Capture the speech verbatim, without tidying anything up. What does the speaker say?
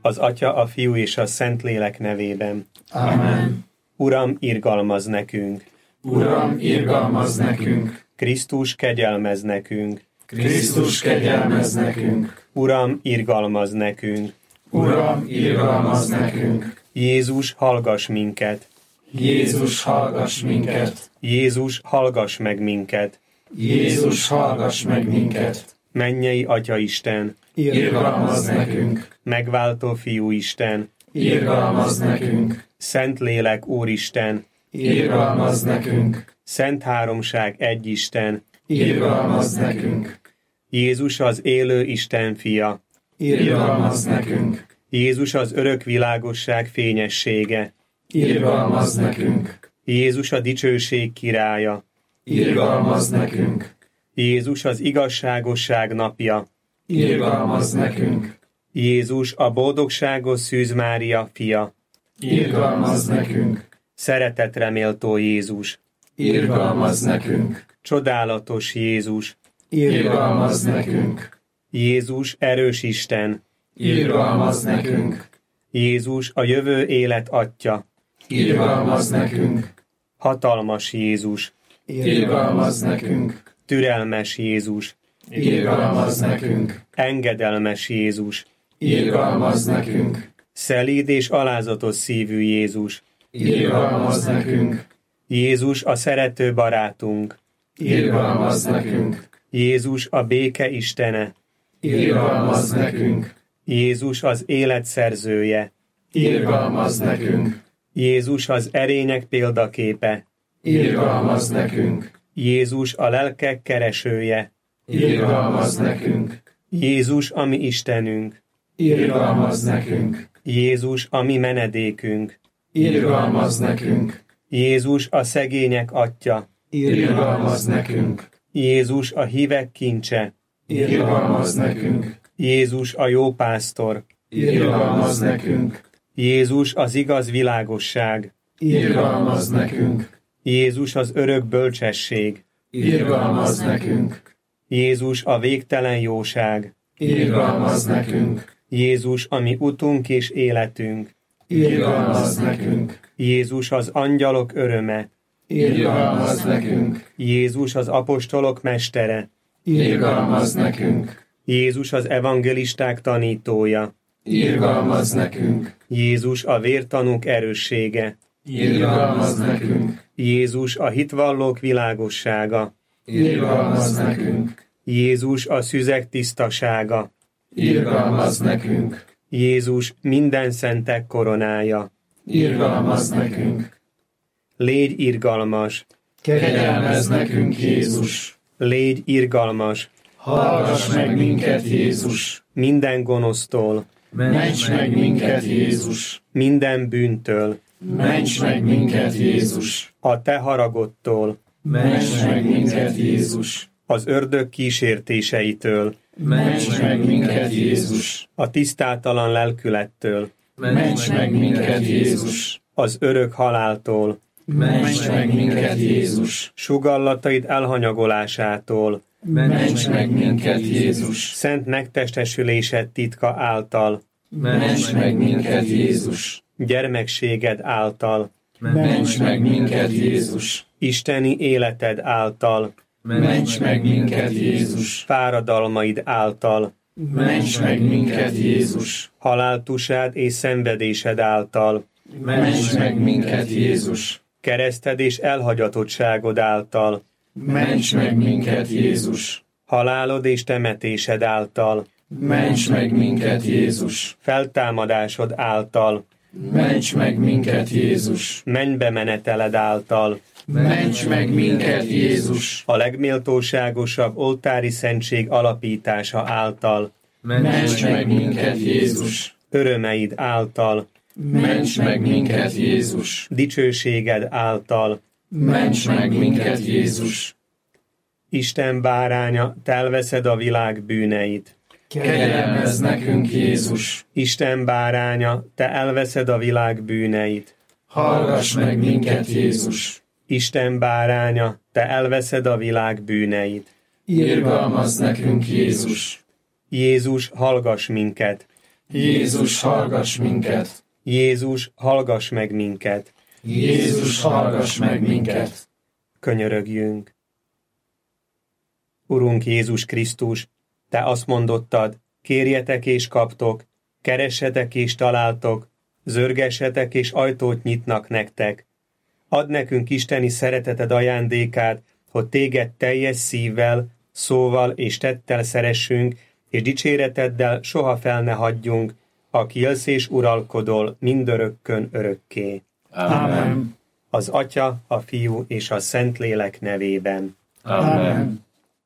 Az Atya, a Fiú és a Szentlélek nevében. Amen. Uram, irgalmazz nekünk! Uram, irgalmazz nekünk! Krisztus, kegyelmezz nekünk! Krisztus, kegyelmezz nekünk! Uram, irgalmazz nekünk! Uram, irgalmazz nekünk! Jézus, hallgass minket! Jézus, hallgass minket! Jézus, hallgass meg minket! Jézus, hallgass meg minket! Mennyei Atya Isten! Irgalmazz nekünk! Megváltó Fiú Isten! Irgalmazz nekünk! Szentlélek Úristen! Irgalmazz nekünk! Szent Háromság egy Isten! Irgalmazz nekünk! Jézus az élő Isten fia! Irgalmazz nekünk! Jézus az örök világosság fényessége! Irgalmazz nekünk! Jézus a dicsőség királya! Irgalmazz nekünk! Jézus az igazságosság napja! Irgalmazz nekünk! Jézus a boldogságos Szűz Mária fia! Irgalmazz nekünk! Szeretetre méltó Jézus! Irgalmazz nekünk! Csodálatos Jézus! Irgalmazz nekünk! Jézus erős Isten! Irgalmazz nekünk! Jézus a jövő élet Atya! Irgalmazz nekünk! Hatalmas Jézus! Irgalmazz nekünk! Türelmes Jézus! Irgalmazz nekünk! Engedelmes Jézus! Irgalmazz nekünk! Szelíd és alázatos szívű Jézus! Irgalmazz nekünk! Jézus a szerető barátunk! Irgalmazz nekünk! Jézus a béke Istene! Irgalmazz nekünk! Jézus az élet szerzője! Irgalmazz nekünk! Jézus az erények példaképe! Irgalmazz nekünk! Jézus a lelkek keresője! Irgalmazz nekünk! Jézus a mi Istenünk! Irgalmazz nekünk! Jézus a mi menedékünk! Irgalmazz nekünk! Jézus a szegények Atya! Irgalmazz nekünk! Jézus a hívek kincse! Irgalmazz nekünk! Jézus a jó pásztor! Irgalmazz nekünk! Jézus az igaz világosság! Irgalmazz nekünk! Jézus az örök bölcsesség! Irgalmazz nekünk! Jézus a végtelen jóság! Irgalmazz nekünk! Jézus a mi utunk és életünk! Irgalmazz nekünk! Jézus az angyalok öröme! Irgalmazz nekünk! Jézus az apostolok mestere! Irgalmazz nekünk! Jézus az evangelisták tanítója! Irgalmazz nekünk! Jézus a vértanúk erőssége! Irgalmazz nekünk! Jézus a hitvallók világossága! Irgalmazz nekünk! Jézus a szüzek tisztasága! Irgalmazz nekünk! Jézus minden szentek koronája! Irgalmazz nekünk! Légy irgalmas! Kegyelmezz nekünk, Jézus! Légy irgalmas! Hallgass meg minket, Jézus! Minden gonosztól! Ments meg minket, Jézus! Minden bűntől! Ments meg minket, Jézus! A te haragodtól! Ments meg minket, Jézus! Az ördög kísértéseitől! Ments meg minket, Jézus! A tisztátalan lelkülettől! Ments meg minket, Jézus! Az örök haláltól! Ments meg minket, Jézus! Sugallataid elhanyagolásától! Ments meg minket, Jézus! Szent megtestesülésed titka által! Ments meg minket, Jézus! Gyermekséged által! Ments meg minket, Jézus! Isteni életed által! Ments meg minket, Jézus! Fáradalmaid által! Ments meg minket, Jézus! Haláltusád és szenvedésed által! Ments meg minket, Jézus! Kereszted és elhagyatottságod által! Ments meg minket, Jézus! Halálod és temetésed által! Ments meg minket, Jézus! Feltámadásod által! Ments meg minket, Jézus! Mennybe meneteled által! Ments meg minket, Jézus! A legméltóságosabb oltári szentség alapítása által! Ments meg minket, Jézus! Örömeid által! Ments meg minket, Jézus! Dicsőséged által! Ments meg minket, Jézus! Isten báránya, te elveszed a világ bűneit! Kegyelmezz nekünk, Jézus! Isten báránya, te elveszed a világ bűneit! Hallgass meg minket, Jézus! Isten báránya, te elveszed a világ bűneit! Irgalmazz nekünk, Jézus! Jézus, hallgass minket! Jézus, hallgass minket! Jézus, hallgass meg minket! Jézus, hallgass meg minket! Könyörögjünk! Urunk Jézus Krisztus, Te azt mondottad, kérjetek és kaptok, keressetek és találtok, zörgessetek és ajtót nyitnak nektek. Add nekünk isteni szereteted ajándékát, hogy Téged teljes szívvel, szóval és tettel szeressünk, és dicséreteddel soha fel ne hagyjunk, aki élsz és uralkodol mindörökkön örökké. Amen. Az Atya, a Fiú és a Szentlélek nevében. Amen.